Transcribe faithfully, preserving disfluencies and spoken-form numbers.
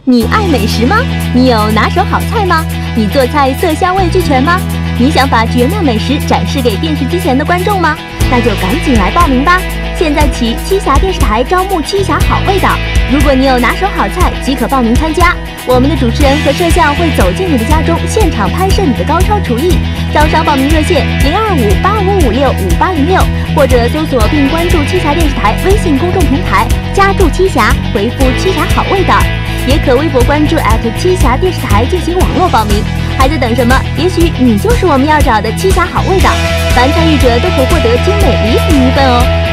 你爱美食吗？你有拿手好菜吗？你做菜色香味俱全吗？你想把绝妙美食展示给电视机前的观众吗？那就赶紧来报名吧！现在起，栖霞电视台招募栖霞好味道。如果你有拿手好菜，即可报名参加。我们的主持人和摄像会走进你的家中，现场拍摄你的高超厨艺。招商报名热线零二五八五五六五八零六，或者搜索并关注栖霞电视台微信公众平台，加注栖霞，回复栖霞好味道。也可微博关注栖霞电视台进行网络报名。还在等什么？也许你就是我们要找的栖霞好味道。凡参与者都可获得精美礼品一份哦。